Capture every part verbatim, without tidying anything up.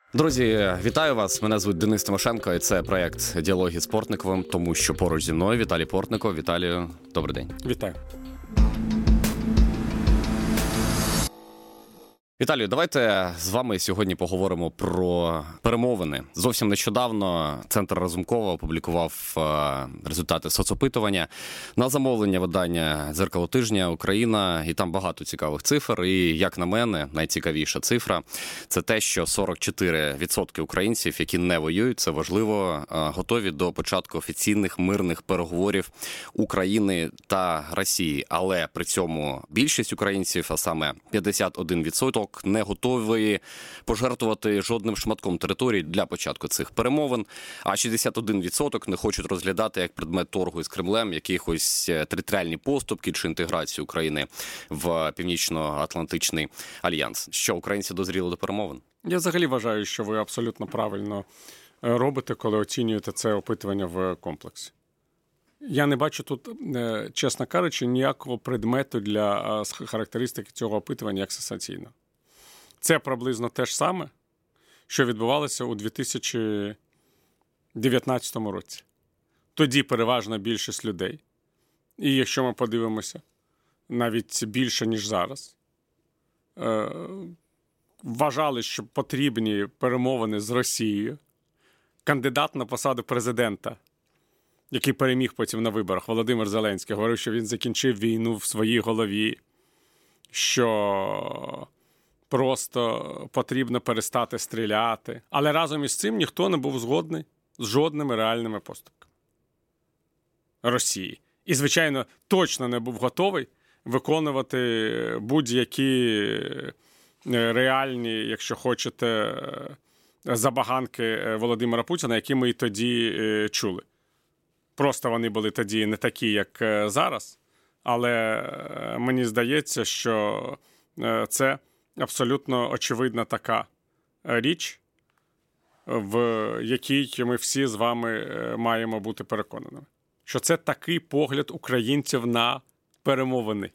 Друзі, вітаю вас. Мене звуть Денис Тимошенко, і це проєкт «Діалоги з Портниковим», тому що поруч зі мною Віталій Портников. Віталію, добрий день. Вітаю. Віталію, давайте з вами сьогодні поговоримо про перемовини. Зовсім нещодавно Центр Разумкова опублікував результати соцопитування на замовлення видання «Дзеркало тижня. Україна», і там багато цікавих цифр. І, як на мене, найцікавіша цифра – це те, що сорок чотири відсотки українців, які не воюють, це важливо, готові до початку офіційних мирних переговорів України та Росії. Але при цьому більшість українців, а саме п'ятдесят один відсоток, не готові пожертвувати жодним шматком території для початку цих перемовин, а шістдесят один відсоток не хочуть розглядати як предмет торгу із Кремлем якихось територіальні поступки чи інтеграцію України в Північно-Атлантичний альянс. Що, українці дозріли до перемовин? Я взагалі вважаю, що ви абсолютно правильно робите, коли оцінюєте це опитування в комплексі. Я не бачу тут, чесно кажучи, ніякого предмету для характеристики цього опитування як сенсаційного. Це приблизно те ж саме, що відбувалося у дві тисячі дев'ятнадцятому році. Тоді переважна більшість людей, і якщо ми подивимося, навіть більше, ніж зараз, вважали, що потрібні перемовини з Росією. Кандидат на посаду президента, який переміг потім на виборах, Володимир Зеленський, говорив, що він закінчив війну в своїй голові, що просто потрібно перестати стріляти. Але разом із цим ніхто не був згодний з жодними реальними поступками Росії. І, звичайно, точно не був готовий виконувати будь-які реальні, якщо хочете, забаганки Володимира Путіна, які ми і тоді чули. Просто вони були тоді не такі, як зараз, але мені здається, що це абсолютно очевидна така річ, в якій ми всі з вами маємо бути переконаними. Що це такий погляд українців на перемовини.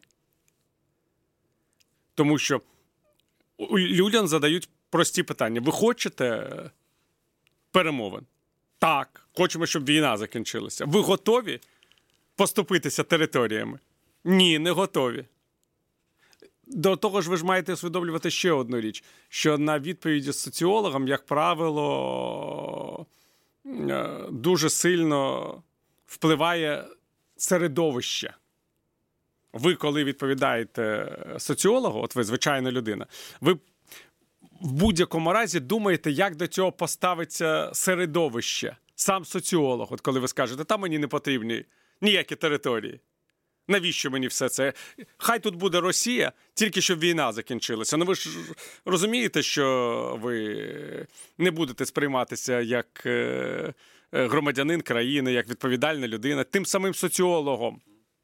Тому що людям задають прості питання. Ви хочете перемовин? Так, хочемо, щоб війна закінчилася. Ви готові поступитися територіями? Ні, не готові. До того ж, ви ж маєте усвідомлювати ще одну річ, що на відповіді з соціологам, як правило, дуже сильно впливає середовище. Ви, коли відповідаєте соціологу, от ви звичайна людина, ви в будь-якому разі думаєте, як до цього поставиться середовище. Сам соціолог, от коли ви скажете, там мені не потрібні ніякі території. Навіщо мені все це? Хай тут буде Росія, тільки щоб війна закінчилася. Ну ви ж розумієте, що ви не будете сприйматися як громадянин країни, як відповідальна людина, тим самим соціологом.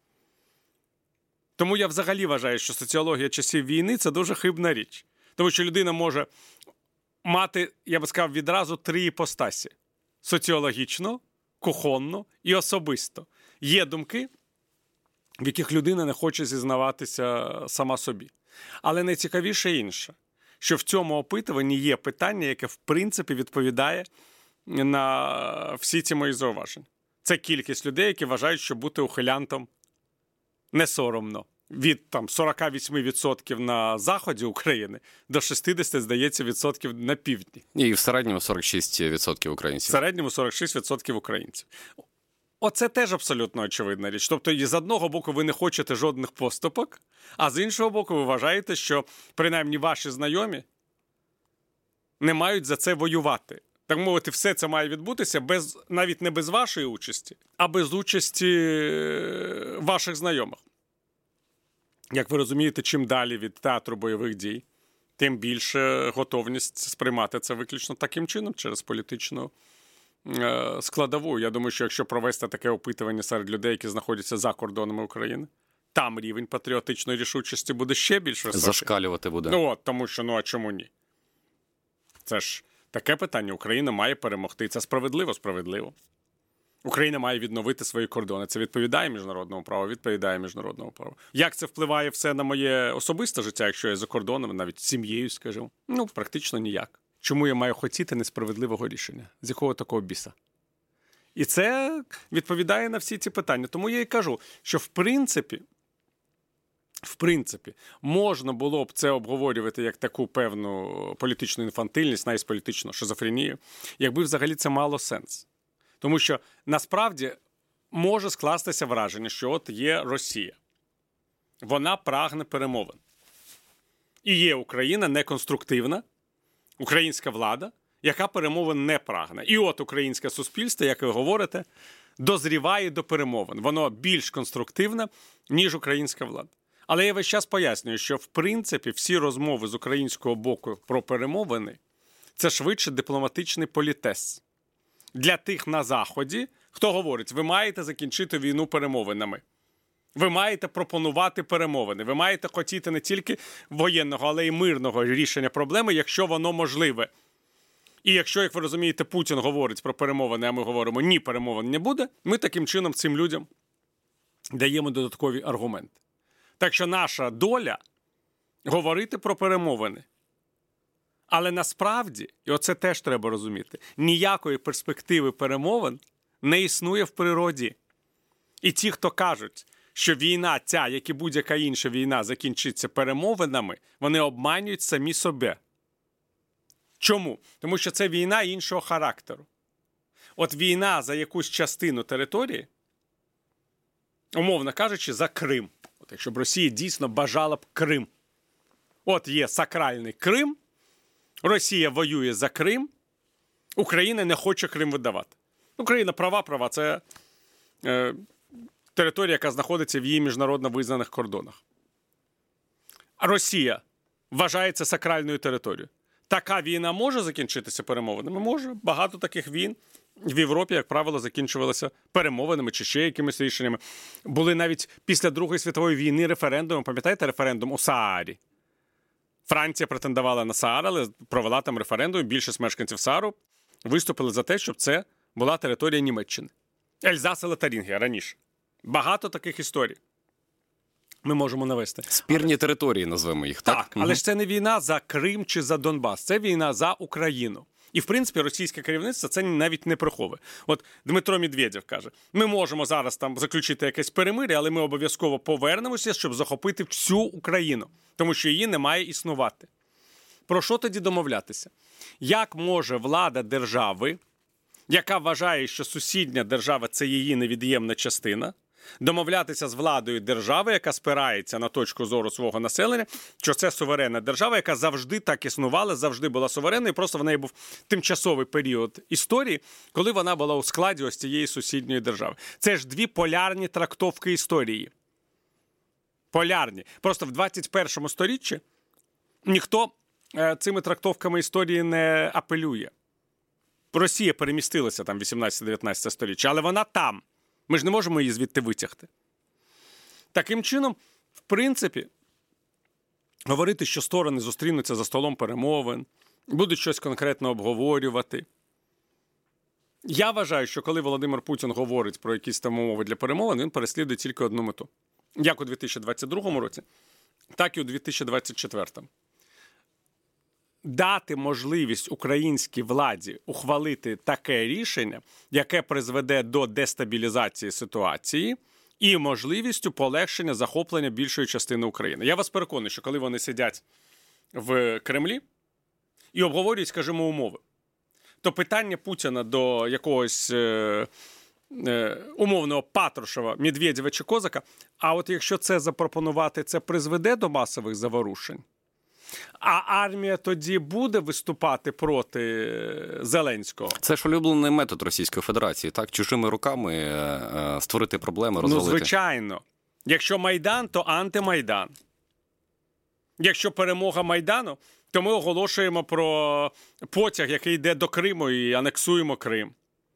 Тому я взагалі вважаю, що соціологія часів війни – це дуже хибна річ. Тому що людина може мати, я би сказав, відразу три іпостасі. Соціологічно, кухонно і особисто. Є думки, в яких людина не хоче зізнаватися сама собі. Але найцікавіше інше, що в цьому опитуванні є питання, яке в принципі відповідає на всі ці мої зауваження. Це кількість людей, які вважають, що бути ухилянтом не соромно. Від там сорок вісім відсотків на заході України до шістдесят, здається, відсотків на півдні. І в середньому сорок шість відсотків українців. В середньому сорок шість відсотків українців. Оце теж абсолютно очевидна річ. Тобто, з одного боку, ви не хочете жодних поступок, а з іншого боку, ви вважаєте, що, принаймні, ваші знайомі не мають за це воювати. Так мовити, все це має відбутися без, навіть не без вашої участі, а без участі ваших знайомих. Як ви розумієте, чим далі від театру бойових дій, тим більше готовність сприймати це виключно таким чином, через політичну е, складову. Я думаю, що якщо провести таке опитування серед людей, які знаходяться за кордонами України, там рівень патріотичної рішучості буде ще більш високий. Зашкалювати буде. Ну, от, тому що, ну, а чому ні? Це ж таке питання. Україна має перемогти. Це справедливо, справедливо. Україна має відновити свої кордони. Це відповідає міжнародному праву, відповідає міжнародному праву. Як це впливає все на моє особисте життя, якщо я за кордоном, навіть з сім'єю, скажімо? Ну, практично ніяк. чому я маю хотіти несправедливого рішення? З якого такого біса? І це відповідає на всі ці питання. Тому я і кажу, що в принципі, в принципі, можна було б це обговорювати як таку певну політичну інфантильність, навіть політичну шизофренію, якби взагалі це мало сенс. Тому що насправді може скластися враження, що от є Росія. Вона прагне перемовин. І є Україна неконструктивна, українська влада, яка перемовин не прагне. І от українське суспільство, як ви говорите, дозріває до перемовин. Воно більш конструктивне, ніж українська влада. Але я весь час пояснюю, що в принципі всі розмови з українського боку про перемовини – це швидше дипломатичний політез. Для тих на Заході, хто говорить, ви маєте закінчити війну перемовинами. Ви маєте пропонувати перемовини. Ви маєте хотіти не тільки воєнного, але й мирного рішення проблеми, якщо воно можливе. І якщо, як ви розумієте, Путін говорить про перемовини, а ми говоримо, ні, перемовин не буде, ми таким чином цим людям даємо додаткові аргументи. Так що наша доля – говорити про перемовини. Але насправді, і оце теж треба розуміти, ніякої перспективи перемовин не існує в природі. І ті, хто кажуть, що війна ця, як і будь-яка інша війна, закінчиться перемовинами, вони обманюють самі себе. Чому? Тому що це війна іншого характеру. От війна за якусь частину території, умовно кажучи, за Крим. От якщо б Росія дійсно бажала б Крим. От є сакральний Крим, Росія воює за Крим, Україна не хоче Крим видавати. Україна права, права, це е, територія, яка знаходиться в її міжнародно визнаних кордонах. А Росія вважає це сакральною територією. Така війна може закінчитися перемовинами? Може. Багато таких війн в Європі, як правило, закінчувалися перемовинами чи ще якимись рішеннями. Були навіть після Другої світової війни референдуми. Пам'ятаєте референдум у Саарі? Франція претендувала на Саар, але провела там референдум. Більшість мешканців Саару виступили за те, щоб це була територія Німеччини. Ельзас і Лотарингія раніше. Багато таких історій ми можемо навести. Спірні території, назвемо їх, так? Так, але ж це не війна за Крим чи за Донбас, це війна за Україну. І, в принципі, російське керівництво це навіть не приховує. От Дмитро Медведєв каже, ми можемо зараз там заключити якесь перемир'я, але ми обов'язково повернемося, щоб захопити всю Україну, тому що її не має існувати. Про що тоді домовлятися? Як може влада держави, яка вважає, що сусідня держава – це її невід'ємна частина, домовлятися з владою держави, яка спирається на точку зору свого населення, що це суверенна держава, яка завжди так існувала, завжди була суверенною, просто в неї був тимчасовий період історії, коли вона була у складі ось цієї сусідньої держави. Це ж дві полярні трактовки історії. Полярні. Просто в двадцять першому сторіччі ніхто е, цими трактовками історії не апелює. Росія перемістилася там вісімнадцяте-дев'ятнадцяте сторіччя, але вона там. Ми ж не можемо її звідти витягти. Таким чином, в принципі, говорити, що сторони зустрінуться за столом перемовин, будуть щось конкретно обговорювати. Я вважаю, що коли Володимир Путін говорить про якісь там умови для перемовин, він переслідує тільки одну мету. Як у дві тисячі двадцять другому році, так і у дві тисячі двадцять четвертому. Дати можливість українській владі ухвалити таке рішення, яке призведе до дестабілізації ситуації і можливістю полегшення захоплення більшої частини України. Я вас переконую, що коли вони сидять в Кремлі і обговорюють, скажімо, умови, то питання Путіна до якогось е, е, умовного Патрушева, Медведєва чи Козака, а от якщо це запропонувати, це призведе до масових заворушень? А армія тоді буде виступати проти Зеленського? Це ж улюблений метод Російської Федерації, так? Чужими руками е, е, створити проблеми, розвалити. Ну, звичайно. Якщо Майдан, то антимайдан. Якщо перемога Майдану, то ми оголошуємо про потяг, який йде до Криму, і анексуємо Крим.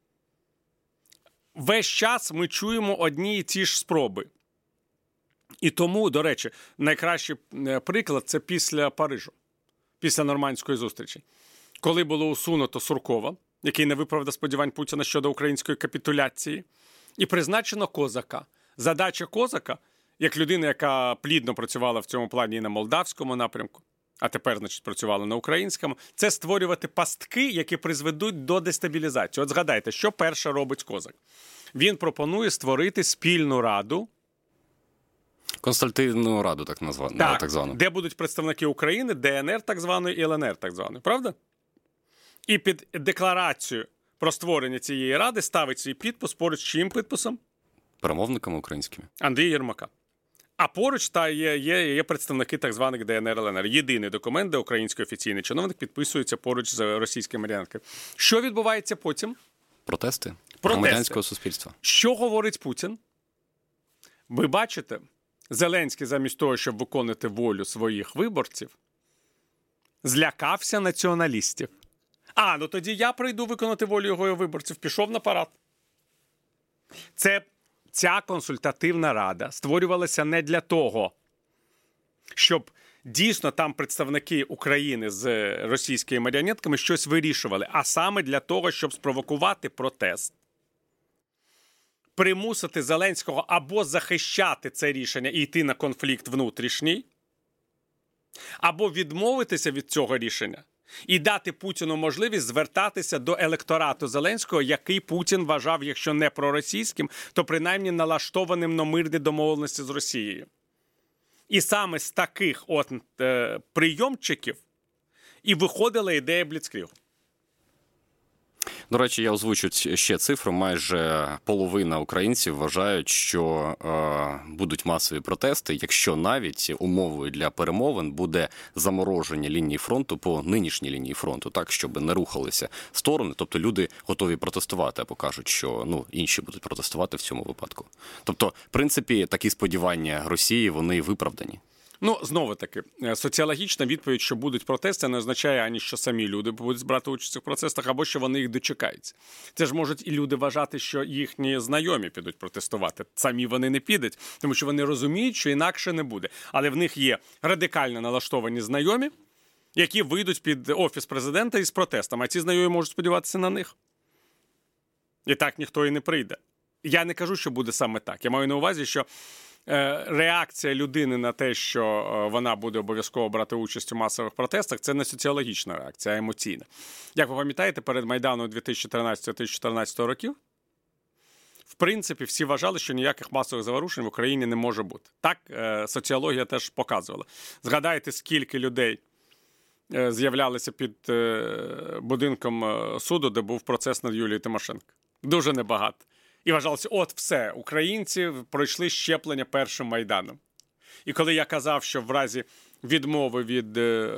Весь час ми чуємо одні і ті ж спроби. І тому, до речі, найкращий приклад – це після Парижу, після нормандської зустрічі. Коли було усунуто Суркова, який не виправдав сподівань Путіна щодо української капітуляції, і призначено Козака. Задача Козака, як людина, яка плідно працювала в цьому плані і на молдавському напрямку, а тепер, значить, працювали на українському, це створювати пастки, які призведуть до дестабілізації. От згадайте, що перше робить Козак? Він пропонує створити спільну раду. Консультативну раду, так названу. Так, так звану. де будуть представники України, Де Ен Ер так званої і Ел Ен Ер так званої. Правда? І під декларацію про створення цієї ради ставить свій підпис поруч з чиїм підписом? Перемовниками українськими. Андрія Єрмака. А поруч та є, є, є представники так званих Де Ен Ер, Ел Ен Ер. Єдиний документ, де український офіційний чиновник підписується поруч з російським маріонеткою. Що відбувається потім? Протести. Протести. Громадянського суспільства. Що говорить Путін? Ви бачите, Зеленський замість того, щоб виконати волю своїх виборців, злякався націоналістів. А, ну тоді я прийду виконати волю його виборців. Пішов на парад. Це, ця консультативна рада створювалася не для того, щоб дійсно там представники України з російськими маріонетками щось вирішували, а саме для того, щоб спровокувати протест, примусити Зеленського або захищати це рішення і йти на конфлікт внутрішній, або відмовитися від цього рішення і дати Путіну можливість звертатися до електорату Зеленського, який Путін вважав, якщо не проросійським, то принаймні налаштованим на мирні домовленості з Росією. І саме з таких от е, прийомчиків і виходила ідея Бліцкрігу. До речі, я озвучу ще цифру. Майже половина українців вважають, що е, будуть масові протести, якщо навіть умовою для перемовин буде замороження лінії фронту по нинішній лінії фронту, так, щоб не рухалися сторони. Тобто люди готові протестувати, або кажуть, що ну, інші будуть протестувати в цьому випадку. Тобто, в принципі, такі сподівання Росії, вони виправдані. Ну, знову-таки, соціологічна відповідь, що будуть протести, не означає ані, що самі люди будуть брати участь у протестах, або що вони їх дочекаються. Це ж можуть і люди вважати, що їхні знайомі підуть протестувати. Самі вони не підуть, тому що вони розуміють, що інакше не буде. Але в них є радикально налаштовані знайомі, які вийдуть під Офіс президента із протестом, а ці знайомі можуть сподіватися на них. І так ніхто і не прийде. Я не кажу, що буде саме так. Я маю на увазі, що реакція людини на те, що вона буде обов'язково брати участь у масових протестах, це не соціологічна реакція, а емоційна. Як ви пам'ятаєте, перед Майданом дві тисячі тринадцятого - дві тисячі чотирнадцятого років, в принципі, всі вважали, що ніяких масових заворушень в Україні не може бути. Так соціологія теж показувала. Згадайте, скільки людей з'являлися під будинком суду, де був процес над Юлією Тимошенко. Дуже небагато. І вважалося, от все, українці пройшли щеплення першим Майданом. І коли я казав, що в разі відмови від е,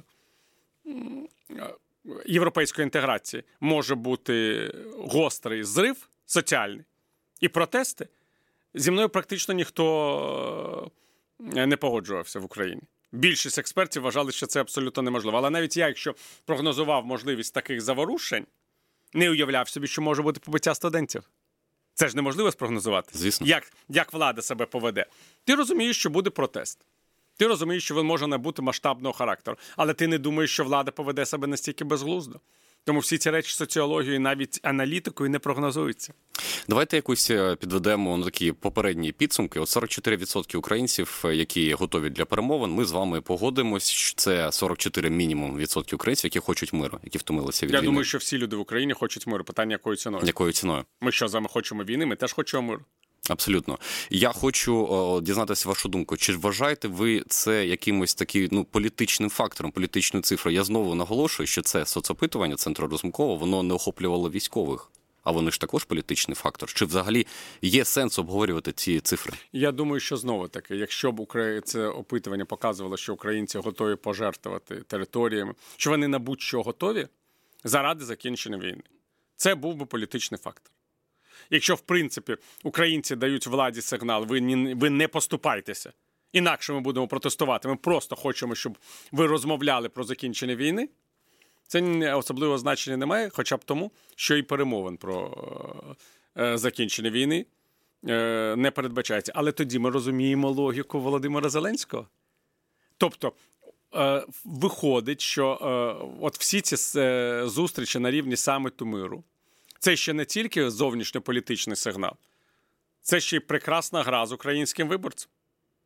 е, європейської інтеграції може бути гострий зрив соціальний і протести, зі мною практично ніхто не погоджувався в Україні. Більшість експертів вважали, що це абсолютно неможливо. Але навіть я, якщо прогнозував можливість таких заворушень, не уявляв собі, що може бути побиття студентів. Це ж неможливо спрогнозувати, звісно, як, як влада себе поведе. Ти розумієш, що буде протест. Ти розумієш, що він може набути масштабного характеру. Але ти не думаєш, що влада поведе себе настільки безглуздо. Тому всі ці речі соціологією, навіть аналітикою не прогнозуються. Давайте якусь підведемо ну, такі попередні підсумки. От сорок чотири відсотки українців, які готові для перемовин, ми з вами погодимось, що це сорок чотири мінімум відсотки українців, які хочуть миру, які втомилися від Я війни. Я думаю, що всі люди в Україні хочуть миру. Питання, якою ціною? Якою ціною? Ми що, з вами хочемо війни? Ми теж хочемо миру. Абсолютно. Я хочу о, дізнатися вашу думку. Чи вважаєте ви це якимось таким ну, політичним фактором, політичною цифрою? Я знову наголошую, що це соцопитування Центру Разумкова, воно не охоплювало військових. А вони ж також політичний фактор. Чи взагалі є сенс обговорювати ці цифри? Я думаю, що знову-таки, якщо б Украї... це опитування показувало, що українці готові пожертвувати територіями, що вони на будь-що готові заради закінчення війни, це був би політичний фактор. Якщо, в принципі, українці дають владі сигнал, ви не, ви не поступайтеся, інакше ми будемо протестувати, ми просто хочемо, щоб ви розмовляли про закінчення війни, це особливого значення не має, хоча б тому, що і перемовин про е, закінчення війни е, не передбачається. Але тоді ми розуміємо логіку Володимира Зеленського. Тобто, е, виходить, що е, от всі ці е, зустрічі на рівні саміту миру, це ще не тільки зовнішньополітичний сигнал, це ще й прекрасна гра з українським виборцем.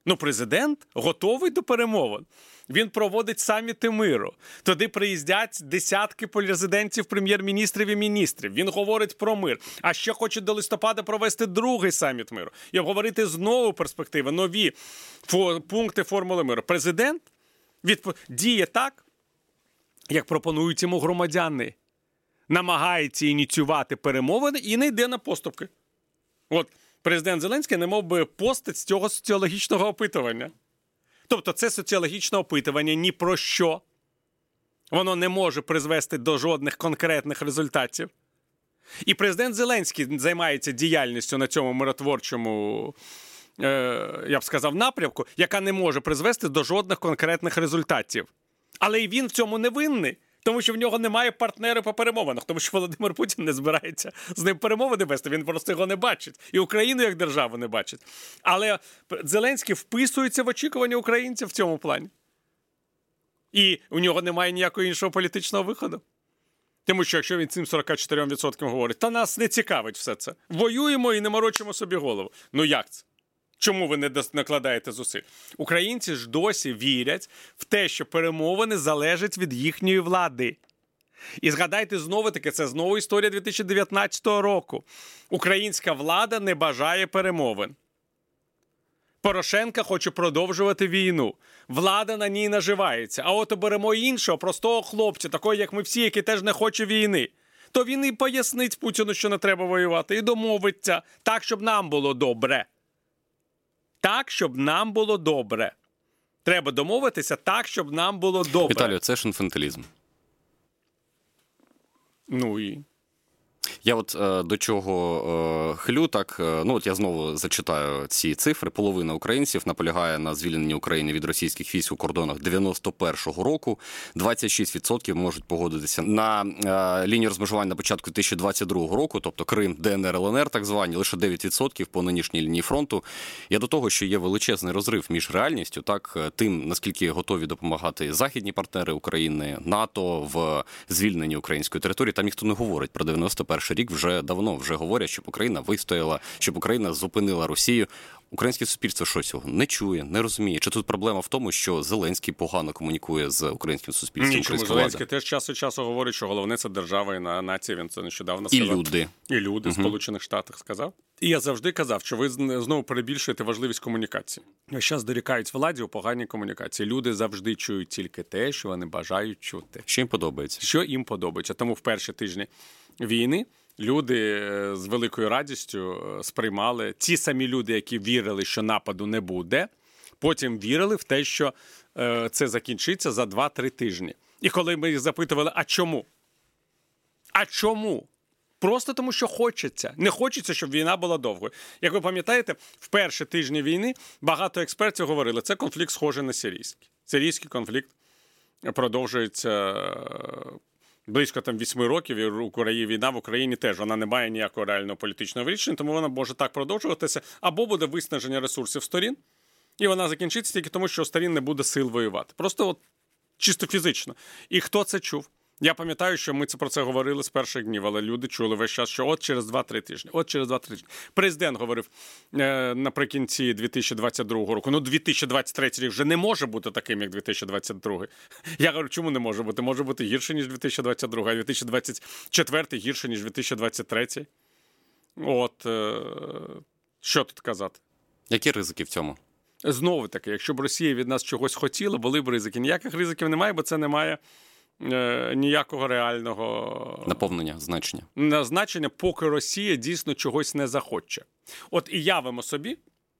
Ну, президент готовий до перемовин. Він проводить саміти миру. Туди приїздять десятки президентів, прем'єр-міністрів і міністрів. Він говорить про мир. А ще хоче до листопада провести другий саміт миру. І обговорити знову перспективи, нові фо- пункти формули миру. Президент відп... діє так, як пропонують йому громадяни. Намагається ініціювати перемовини і не йде на поступки. От президент Зеленський не мов би постать з цього соціологічного опитування. Тобто це соціологічне опитування ні про що. Воно не може призвести до жодних конкретних результатів. І президент Зеленський займається діяльністю на цьому миротворчому, е, я б сказав, напрямку, яка не може призвести до жодних конкретних результатів. Але і він в цьому не винний. Тому що в нього немає партнера по перемовинах, тому що Володимир Путін не збирається з ним перемовини вести, він просто його не бачить. І Україну як державу не бачить. Але Зеленський вписується в очікування українців в цьому плані. І у нього немає ніякого іншого політичного виходу. Тому що якщо він цим сорок чотири відсотки говорить, та нас не цікавить все це. Воюємо і не морочимо собі голову. Ну як це? Чому ви не накладаєте зусиль? Українці ж досі вірять в те, що перемовини залежать від їхньої влади. І згадайте знову-таки, це знову історія дві тисячі дев'ятнадцятого року. Українська влада не бажає перемовин. Порошенко хоче продовжувати війну. Влада на ній наживається. А от оберемо іншого, простого хлопця, такого, як ми всі, який теж не хоче війни. То він і пояснить Путіну, що не треба воювати, і домовиться так, щоб нам було добре. Так, щоб нам було добре. Треба домовитися так, щоб нам було добре. Віталію, це ж інфантилізм. Ну і? Я от е, до чого е, хилю, так, е, ну от я знову зачитаю ці цифри. Половина українців наполягає на звільненні України від російських військ у кордонах дев'яносто першого року. двадцять шість відсотків можуть погодитися на е, лінію розмежування на початку дві тисячі двадцять другого року, тобто Крим, Де Ен Ер, Ел Ен Ер так звані, лише дев'ять відсотків по нинішній лінії фронту. Я до того, що є величезний розрив між реальністю, так, тим, наскільки готові допомагати західні партнери України, НАТО в звільненні української території. Там ніхто не говорить про дев'яносто перший рік, вже давно вже говорять, щоб Україна вистояла, щоб Україна зупинила Росію. Українське суспільство що цього не чує, не розуміє. Чи тут проблема в тому, що Зеленський погано комунікує з українським суспільством? Ні, чому Зеленський теж час від часу говорить, що головне це держава і нація, він це нещодавно сказав. І люди. І люди в угу. Сполучених Штатах сказав. І я завжди казав, що ви знову перебільшуєте важливість комунікації. Зараз дорікають владі у поганій комунікації. Люди завжди чують тільки те, що вони бажають чути. Що їм подобається. Що їм подобається. Тому в перші тижні війни люди з великою радістю сприймали, ті самі люди, які вірили, що нападу не буде, потім вірили в те, що е, це закінчиться за два-три тижні. І коли ми їх запитували, а чому? А чому? Просто тому, що хочеться. Не хочеться, щоб війна була довгою. Як ви пам'ятаєте, в перші тижні війни багато експертів говорили, це конфлікт схожий на сирійський. Сирійський конфлікт продовжується близько там вісьми років, і війна в Україні теж, вона не має ніякого реального політичного вирішення, тому вона може так продовжуватися, або буде виснаження ресурсів сторін, і вона закінчиться тільки тому, що у сторін не буде сил воювати. Просто от чисто фізично. І хто це чув? Я пам'ятаю, що ми це про це говорили з перших днів, але люди чули весь час, що от через два-три тижні, от через два-три тижні. Президент говорив е, наприкінці дві тисячі двадцять другого року, ну дві тисячі двадцять третій рік вже не може бути таким, як дві тисячі двадцять другий. Я говорю, чому не може бути? Може бути гірше, ніж дві тисячі двадцять другий, а дві тисячі двадцять четвертий гірше, ніж дві тисячі двадцять третій. От, е, що тут казати? Які ризики в цьому? Знову таки, якщо б Росія від нас чогось хотіла, були б ризики. Ніяких ризиків немає, бо це не має е, ніякого реального наповнення, значення. Значення, поки Росія дійсно чогось не захоче. От і явимо собі,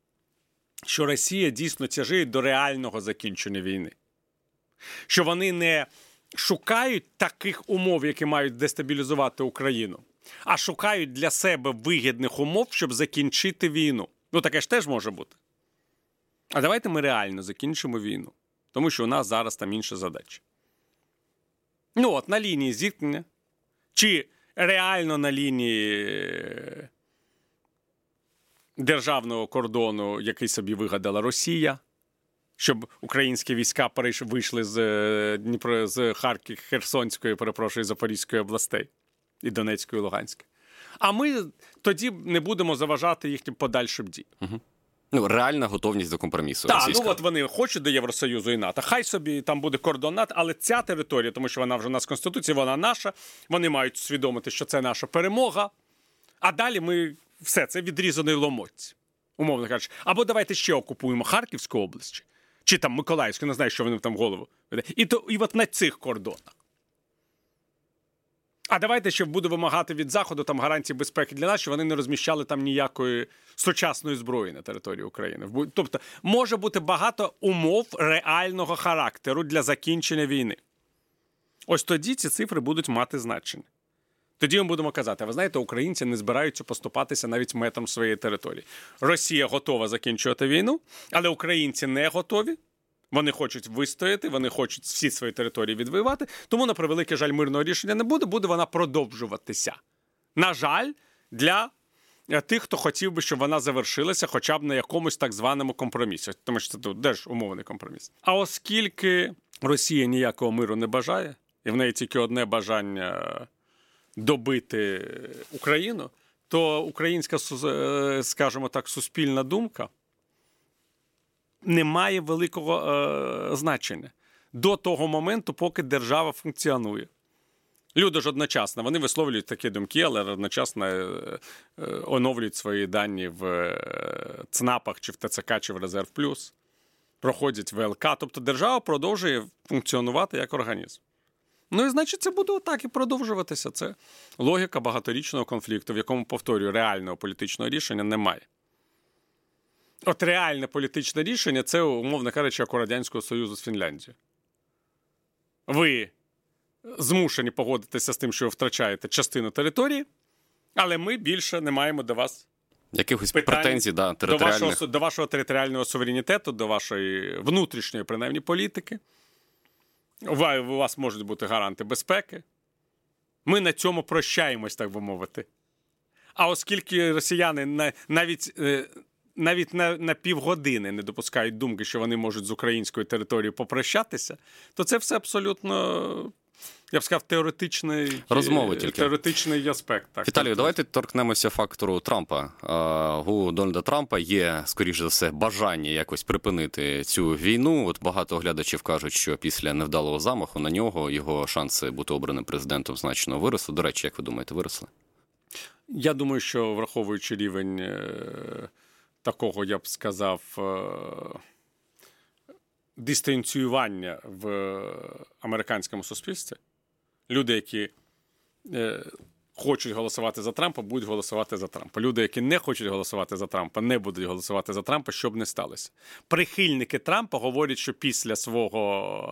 що Росія дійсно тяжіє до реального закінчення війни. Що вони не шукають таких умов, які мають дестабілізувати Україну, а шукають для себе вигідних умов, щоб закінчити війну. Ну, таке ж теж може бути. А давайте ми реально закінчимо війну. Тому що у нас зараз там інша задача. Ну от, на лінії зіткнення. Чи реально на лінії державного кордону, який собі вигадала Росія, щоб українські війська вийшли з Дніпро, з Харків, Херсонської, перепрошую, Запорізької областей і Донецької, і Луганської. А ми тоді не будемо заважати їхнім подальшим діям. Угу. Ну, реальна готовність до компромісу. Так, російська. ну от вони хочуть до Євросоюзу і НАТО. Хай собі там буде кордон НАТО, але ця територія, тому що вона вже у нас в Конституції, вона наша. Вони мають усвідомити, що це наша перемога. А далі ми все, це відрізаний ломоть, умовно кажучи. Або давайте ще окупуємо Харківську область, чи там Миколаївську, не знаю, що вони там в голову. І, то, і от на цих кордонах. А давайте ще буду вимагати від Заходу там гарантії безпеки для нас, що вони не розміщали там ніякої сучасної зброї на території України. Тобто може бути багато умов реального характеру для закінчення війни. Ось тоді ці цифри будуть мати значення. Тоді ми будемо казати, а ви знаєте, українці не збираються поступатися навіть метром своєї території. Росія готова закінчувати війну, але українці не готові. Вони хочуть вистояти, вони хочуть всі свої території відвоювати, тому, на превеликий жаль, мирного рішення не буде, буде вона продовжуватися. На жаль, для тих, хто хотів би, щоб вона завершилася хоча б на якомусь так званому компромісі. Тому що це тут де ж умовний компроміс. А оскільки Росія ніякого миру не бажає, і в неї тільки одне бажання добити Україну, то українська, скажімо так, суспільна думка не має великого е, значення до того моменту, поки держава функціонує. Люди ж одночасно, вони висловлюють такі думки, але одночасно е, е, оновлюють свої дані в е, ЦНАПах, чи в ТЦК, чи в Резерв Плюс, проходять ВЛК. Тобто держава продовжує функціонувати як організм. Ну і значить це буде отак і продовжуватися. Це логіка багаторічного конфлікту, в якому, повторюю, реального політичного рішення немає. От реальне політичне рішення – це, умовно кажучи, як у Радянського Союзу з Фінляндією. Ви змушені погодитися з тим, що ви втрачаєте частину території, але ми більше не маємо до вас якихось питань, претензій, да, територіальних. До вашого, до вашого територіального суверенітету, до вашої внутрішньої, принаймні, політики. У вас можуть бути гаранти безпеки. Ми на цьому прощаємось, так би мовити. А оскільки росіяни навіть... навіть на, на півгодини не допускають думки, що вони можуть з українською територією попрощатися, то це все абсолютно, я б сказав, теоретичний, розмови тільки. Теоретичний аспект. Так. Віталію, давайте торкнемося фактору Трампа. У Дональда Трампа є, скоріш за все, бажання якось припинити цю війну. От багато глядачів кажуть, що після невдалого замаху на нього його шанси бути обраним президентом значно виросли. До речі, як ви думаєте, виросли? Я думаю, що враховуючи рівень такого, я б сказав, дистанціювання в американському суспільстві, люди, які хочуть голосувати за Трампа, будуть голосувати за Трампа. Люди, які не хочуть голосувати за Трампа, не будуть голосувати за Трампа, щоб не сталося. Прихильники Трампа говорять, що після свого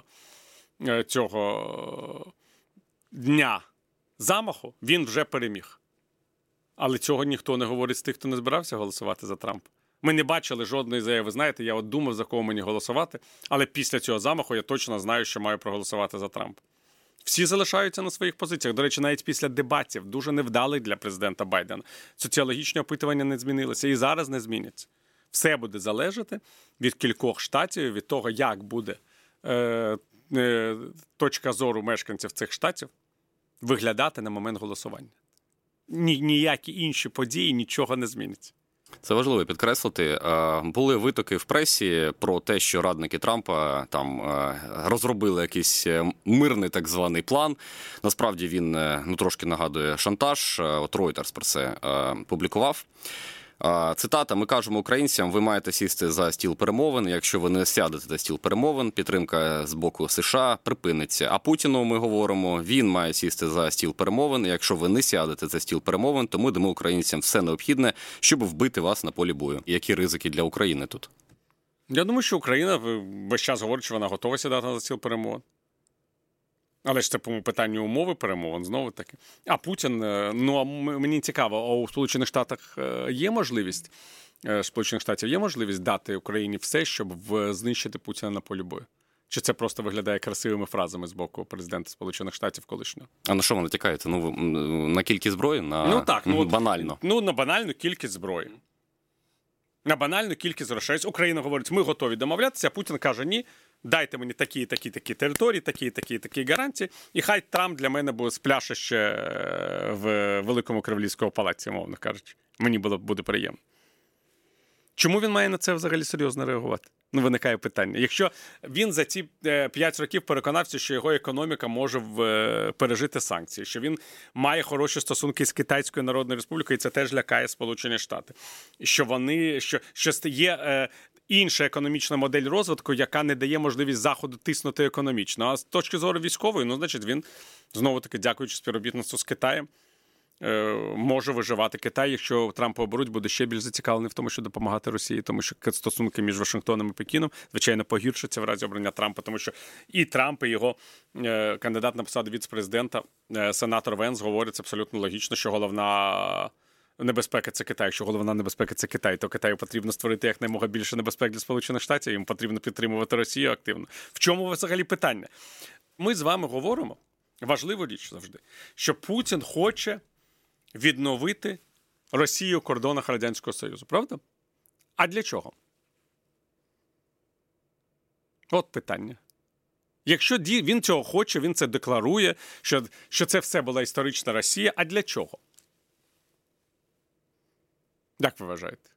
цього дня замаху він вже переміг. Але цього ніхто не говорить з тих, хто не збирався голосувати за Трампа. Ми не бачили жодної заяви. Знаєте, я от думав, за кого мені голосувати, але після цього замаху я точно знаю, що маю проголосувати за Трампа. Всі залишаються на своїх позиціях. До речі, навіть після дебатів, дуже невдалих для президента Байдена, соціологічні опитування не змінилися і зараз не зміняться. Все буде залежати від кількох штатів, від того, як буде е, е, точка зору мешканців цих штатів виглядати на момент голосування. Ні, ніякі інші події нічого не зміняться. Це важливо підкреслити. Були витоки в пресі про те, що радники Трампа там розробили якийсь мирний так званий план. Насправді він ну, трошки нагадує шантаж. От Reuters про це публікував. Цитата: «Ми кажемо українцям, ви маєте сісти за стіл перемовин. Якщо ви не сядете за стіл перемовин, підтримка з боку США припиниться. А Путіну ми говоримо, він має сісти за стіл перемовин. Якщо ви не сядете за стіл перемовин, то ми дамо українцям все необхідне, щоб вбити вас на полі бою». Які ризики для України тут? Я думаю, що Україна весь час говорить, що вона готова сідати за стіл перемовин. Але ж це по питанню умови перемовин, знову таки. А Путін, ну, а мені цікаво, а у Сполучених Штатах є можливість, Сполучених Штатів є можливість дати Україні все, щоб знищити Путіна на полі бою? Чи це просто виглядає красивими фразами з боку президента Сполучених Штатів колишнього? А на що ви натякаєте? Ну, на кількість зброї? На... Ну так, ну, банально. Ну, на банальну кількість зброї. На банальну кількість грошей. Україна говорить, ми готові домовлятися, а Путін каже, ні, дайте мені такі, такі, такі території, такі, такі, такі гарантії, і хай Трамп для мене буде спляше ще в Великому Кремлівському палаці, мовно кажучи. Мені було, буде приємно. Чому він має на це взагалі серйозно реагувати? Ну, виникає питання. Якщо він за ці п'ять років переконався, що його економіка може в, пережити санкції, що він має хороші стосунки з Китайською Народною Республікою, і це теж лякає Сполучені Штати. Що вони, що, що є е, інша економічна модель розвитку, яка не дає можливість Заходу тиснути економічно. А з точки зору військової, ну, значить, він, знову-таки, дякуючи співробітництву з Китаєм, може виживати Китай, якщо Трампа оберуть, буде ще більш зацікавлений в тому, що допомагати Росії, тому що стосунки між Вашингтоном і Пекіном, звичайно, погіршаться в разі обрання Трампа, тому що і Трамп, і його е, кандидат на посаду віце-президента, е, сенатор Венс, говорять абсолютно логічно, що головна небезпека – це Китай. Якщо головна небезпека – це Китай, то Китаю потрібно створити якнаймога більше небезпек для Сполучених Штатів, їм потрібно підтримувати Росію активно. В чому взагалі питання? Ми з вами говоримо, важливу річ завжди, що Путін хоче відновити Росію в кордонах Радянського Союзу. Правда? А для чого? От питання. Якщо він цього хоче, він це декларує, що, що це все була історична Росія, а для чого? Як ви вважаєте?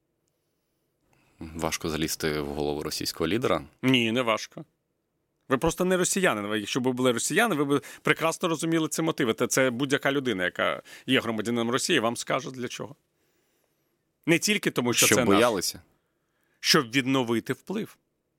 Важко залізти в голову російського лідера. Ні, не важко. Ви просто не росіянин. Якщо б ви були росіяни, ви б прекрасно розуміли ці мотиви. Це будь-яка людина, яка є громадянином Росії, вам скаже для чого. Не тільки тому, що Щоб це боялися. наш, щоб відновити вплив.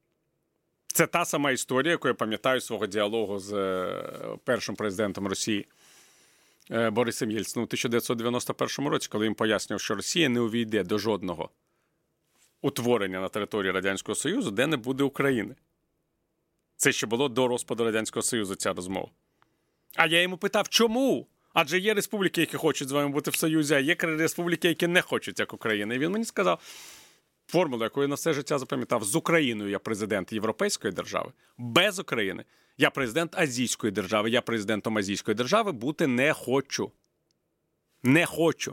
Це та сама історія, яку я пам'ятаю свого діалогу з першим президентом Росії Борисом Єльцином у тисяча дев'ятсот дев'яносто першому році, коли їм пояснював, що Росія не увійде до жодного утворення на території Радянського Союзу, де не буде України. Це ще було до розпаду Радянського Союзу, ця розмова. А я йому питав, чому? Адже є республіки, які хочуть з вами бути в Союзі, а є республіки, які не хочуть, як Україна. І він мені сказав формулу, яку я на все життя запам'ятав. З Україною я президент Європейської держави, без України я президент Азійської держави, я президентом Азійської держави бути не хочу. Не хочу.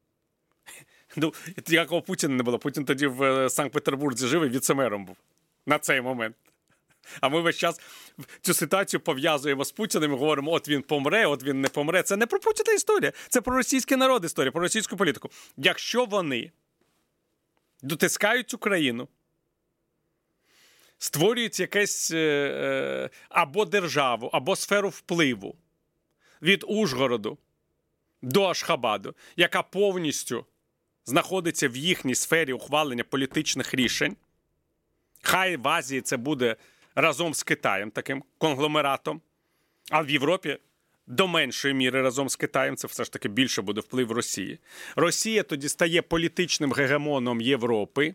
Ну, якого Путіна не було. Путін тоді в Санкт-Петербурзі жив і віцемером був. На цей момент. А ми весь час цю ситуацію пов'язуємо з Путіним і говоримо, от він помре, от він не помре. Це не про Путіна історія, це про російський народ історія, про російську політику. Якщо вони дотискають Україну, створюють якесь е, або державу, або сферу впливу від Ужгороду до Ашхабаду, яка повністю знаходиться в їхній сфері ухвалення політичних рішень, хай в Азії це буде разом з Китаєм, таким конгломератом, а в Європі до меншої міри разом з Китаєм це все ж таки більше буде вплив Росії. Росія тоді стає політичним гегемоном Європи,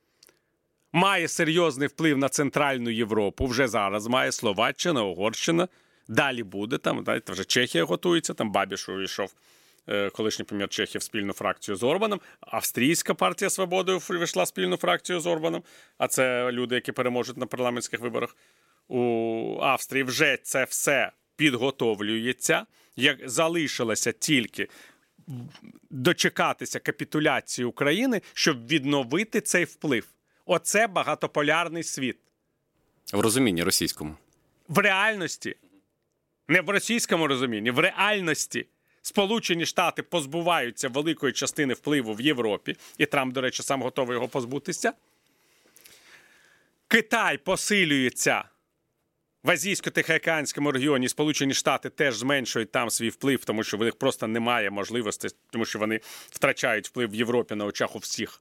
має серйозний вплив на Центральну Європу, вже зараз має Словаччина, Угорщина, далі буде, там, знаєте, вже Чехія готується, там Бабіш увійшов, колишній прем'єр Чехії, в спільну фракцію з Орбаном. Австрійська партія «Свободи» вийшла в спільну фракцію з Орбаном. А це люди, які переможуть на парламентських виборах у Австрії. Вже це все підготовлюється. Як залишилося тільки дочекатися капітуляції України, щоб відновити цей вплив. Оце багатополярний світ. В розумінні російському. В реальності. Не в російському розумінні, в реальності. Сполучені Штати позбуваються великої частини впливу в Європі, і Трамп, до речі, сам готовий його позбутися. Китай посилюється в Азійсько-Тихоокеанському регіоні, Сполучені Штати теж зменшують там свій вплив, тому що в них просто немає можливості, тому що вони втрачають вплив в Європі на очах у всіх.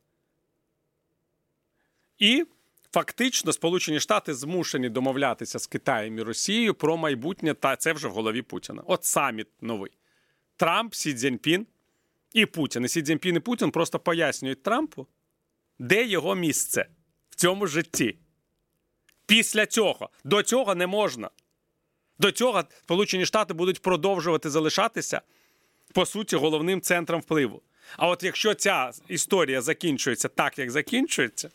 І фактично Сполучені Штати змушені домовлятися з Китаєм і Росією про майбутнє, та це вже в голові Путіна. От саміт новий. Трамп, Сі Цзіньпін і Путін. І Сі Цзіньпін і Путін просто пояснюють Трампу, де його місце в цьому житті. Після цього. До цього не можна. До цього Сполучені Штати будуть продовжувати залишатися, по суті, головним центром впливу. А от якщо ця історія закінчується так, як закінчується,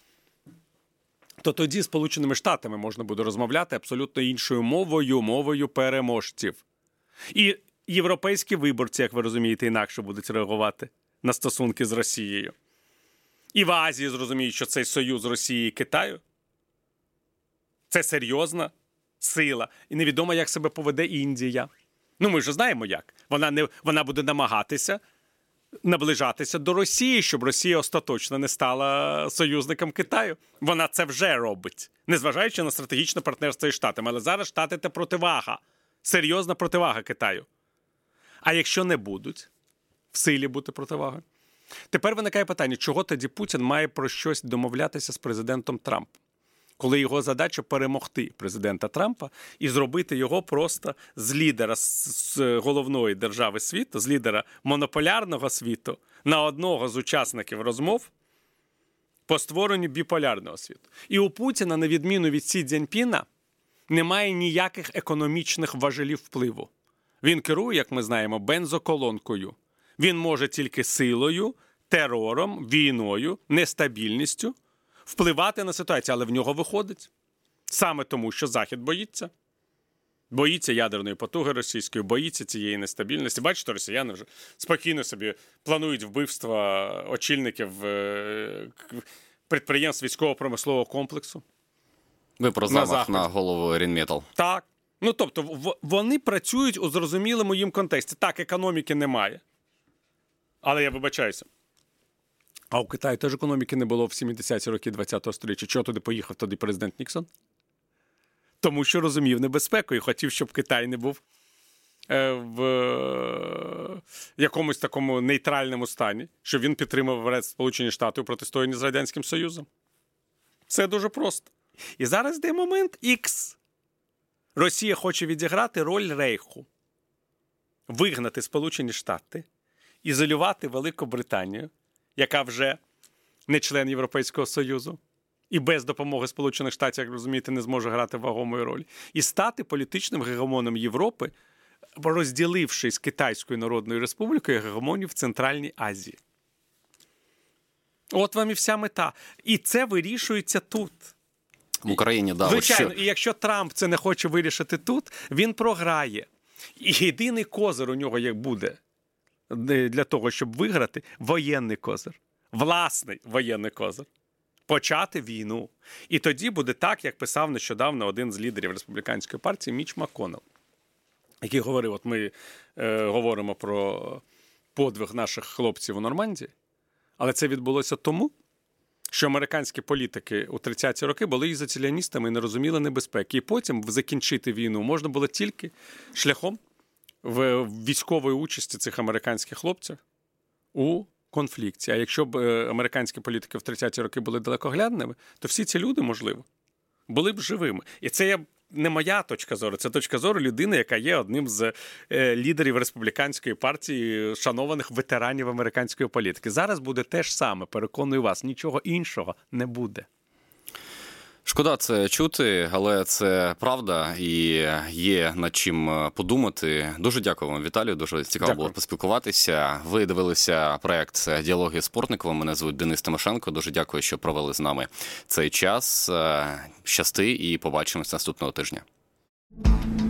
то тоді з Сполученими Штатами можна буде розмовляти абсолютно іншою мовою, мовою переможців. І європейські виборці, як ви розумієте, інакше будуть реагувати на стосунки з Росією. І в Азії зрозуміють, що цей союз Росії і Китаю – це серйозна сила. І невідомо, як себе поведе Індія. Ну, ми ж знаємо як. Вона, не, вона буде намагатися наближатися до Росії, щоб Росія остаточно не стала союзником Китаю. Вона це вже робить, незважаючи на стратегічне партнерство із Штатами. Але зараз Штати – це противага, серйозна противага Китаю. А якщо не будуть в силі бути противагою? Тепер виникає питання, чого тоді Путін має про щось домовлятися з президентом Трампом, коли його задача перемогти президента Трампа і зробити його просто з лідера з головної держави світу, з лідера монополярного світу, на одного з учасників розмов по створенню біполярного світу. І у Путіна, на відміну від Сі Цзіньпіна, немає ніяких економічних важелів впливу. Він керує, як ми знаємо, бензоколонкою. Він може тільки силою, терором, війною, нестабільністю впливати на ситуацію, але в нього виходить. Саме тому, що Захід боїться. Боїться ядерної потуги російської, боїться цієї нестабільності. Бачите, росіяни вже спокійно собі планують вбивства очільників підприємств військово-промислового комплексу. Ви про замах на, на голову Рінметал. Так. Ну, тобто, вони працюють у зрозумілому їм контексті. Так, економіки немає. Але я вибачаюся. А у Китаї теж економіки не було в сімдесяті роки ХХ століття. Чого туди поїхав тоді президент Ніксон? Тому що розумів небезпеку і хотів, щоб Китай не був е, в е, якомусь такому нейтральному стані, щоб він підтримав Сполучені Штати у протистоянні з Радянським Союзом. Це дуже просто. І зараз йде момент Ікс. Росія хоче відіграти роль Рейху. Вигнати Сполучені Штати, ізолювати Велику Британію, яка вже не член Європейського Союзу, і без допомоги Сполучених Штатів, як розумієте, не зможе грати вагомої ролі, і стати політичним гегемоном Європи, розділивши з Китайською Народною Республікою гегемонію в Центральній Азії. От вам і вся мета. І це вирішується тут. В Україні, да. Звичайно, що... і якщо Трамп це не хоче вирішити тут, він програє. І єдиний козир у нього як буде для того, щоб виграти – воєнний козир. Власний воєнний козир. Почати війну. І тоді буде так, як писав нещодавно один з лідерів республіканської партії Міч МакКоннелл, який говорив, от ми е, говоримо про подвиг наших хлопців у Нормандії, але це відбулося тому, що американські політики у тридцяті роки були ізоціоністами і не розуміли небезпеки. І потім закінчити війну можна було тільки шляхом в військової участі цих американських хлопців у конфлікті. А якщо б американські політики в тридцяті роки були далекоглядними, то всі ці люди, можливо, були б живими. І це не моя точка зору, це точка зору людини, яка є одним з лідерів республіканської партії, шанованих ветеранів американської політики. Зараз буде те ж саме, переконую вас, нічого іншого не буде. Шкода це чути, але це правда і є над чим подумати. Дуже дякую вам, Віталію, дуже цікаво дякую. Було поспілкуватися. Ви дивилися проект «Діалоги з Портниковим». Мене звуть Денис Тимошенко. Дуже дякую, що провели з нами цей час. Щасти і побачимось наступного тижня.